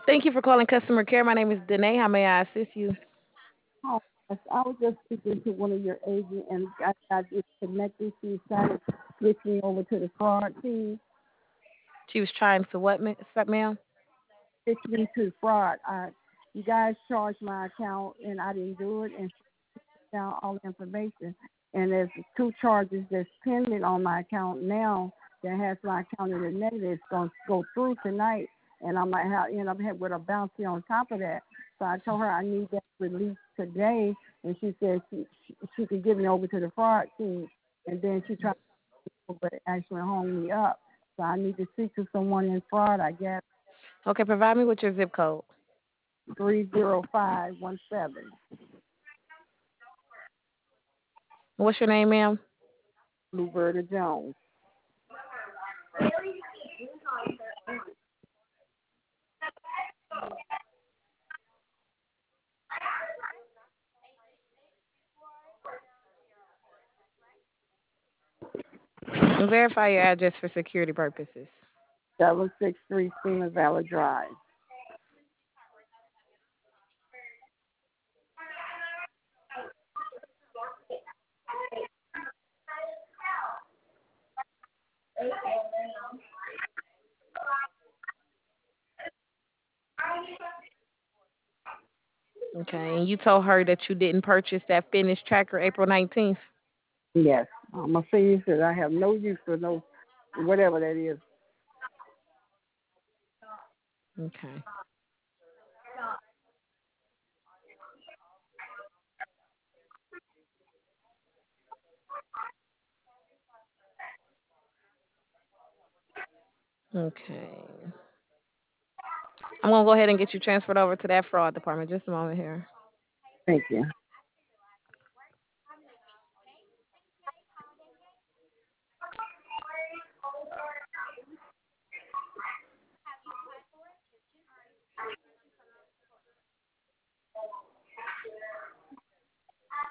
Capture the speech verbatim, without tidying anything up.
Thank you for calling customer care. My name is Danae. How may I assist you? Hi, yes, I was just speaking to one of your agents and got got disconnected. She decided to switch me over to the fraud team. She was trying to what, ma- sa- ma'am? Switch me to fraud. I, you guys charged my account and I didn't do it and down all the information. And there's two charges that's pending on my account now that has my account in the negative. It's going to go through tonight, and I might have end up with a bounty on top of that. So I told her I need that released today, and she said she she, she could give me over to the fraud team, and then she tried to but it actually hung me up. So I need to speak to someone in fraud. I guess Okay, provide me with your zip code. three zero five one seven. What's your name, ma'am? Luberta Jones. And verify your address for security purposes. seven six three Stevens Valley Drive. Okay, and you told her that you didn't purchase that fitness tracker April nineteenth. Yes. I'm a senior said I have no use for no whatever that is. Okay. Okay. I'm gonna go ahead and get you transferred over to that fraud department. Just a moment here. Thank you.